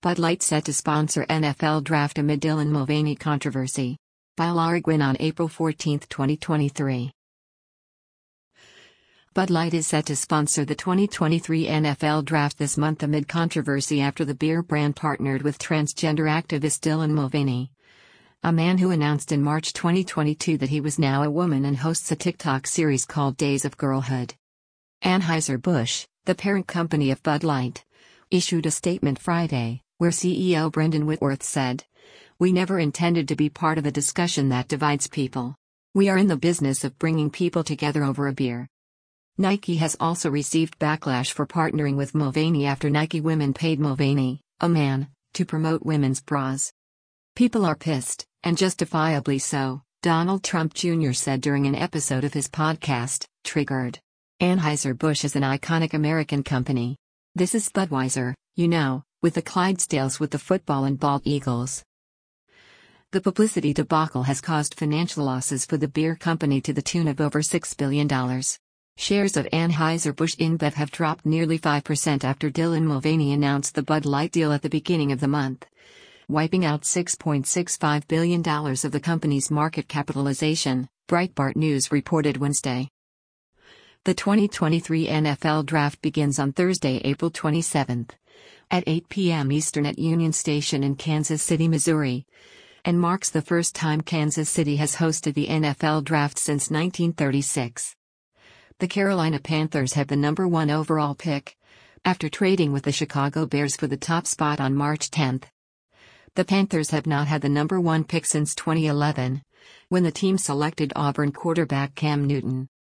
Bud Light set to sponsor NFL Draft amid Dylan Mulvaney controversy. By Lara Gwynn on April 14, 2023. Bud Light is set to sponsor the 2023 NFL Draft this month amid controversy after the beer brand partnered with transgender activist Dylan Mulvaney, a man who announced in March 2022 that he was now a woman and hosts a TikTok series called Days of Girlhood. Anheuser-Busch, the parent company of Bud Light, issued a statement Friday, where CEO Brendan Whitworth said, "We never intended to be part of a discussion that divides people. We are in the business of bringing people together over a beer." Nike has also received backlash for partnering with Mulvaney after Nike Women paid Mulvaney, a man, to promote women's bras. "People are pissed, and justifiably so," Donald Trump Jr. said during an episode of his podcast, Triggered. Anheuser-Busch is an iconic American company. This is Budweiser, you know, with the Clydesdales with the football and bald eagles. The publicity debacle has caused financial losses for the beer company to the tune of over $6 billion. Shares of Anheuser-Busch InBev have dropped nearly 5% after Dylan Mulvaney announced the Bud Light deal at the beginning of the month, wiping out $6.65 billion of the company's market capitalization, Breitbart News reported Wednesday. The 2023 NFL Draft begins on Thursday, April 27, at 8 p.m. Eastern at Union Station in Kansas City, Missouri, and marks the first time Kansas City has hosted the NFL Draft since 1936. The Carolina Panthers have the number 1 overall pick, after trading with the Chicago Bears for the top spot on March 10. The Panthers have not had the number 1 pick since 2011, when the team selected Auburn quarterback Cam Newton.